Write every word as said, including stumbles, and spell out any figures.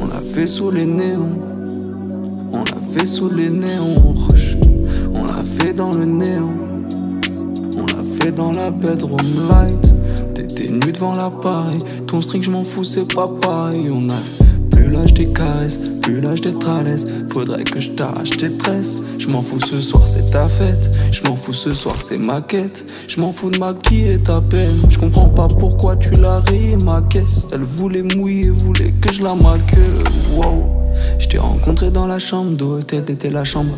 On l'a fait sous les néons. On l'a fait sous les néons rouges. On l'a fait dans le néon. On l'a fait dans la bedroom light. T'étais nu devant l'appareil. Ton string je m'en fous c'est pas pareil. On a plus l'âge des caresses, plus l'âge d'être à l'aise. Faudrait que je t'arrache tes tresses. Je m'en fous ce soir c'est ta fête. Je m'en fous ce soir c'est ma quête. Je m'en fous de maquiller ta peine. Je comprends pas pourquoi tu l'as rayé ma caisse. Elle voulait mouiller, voulait que je la maque. Wow. Je t'ai rencontré dans la chambre d'hôtel, t'étais la chambre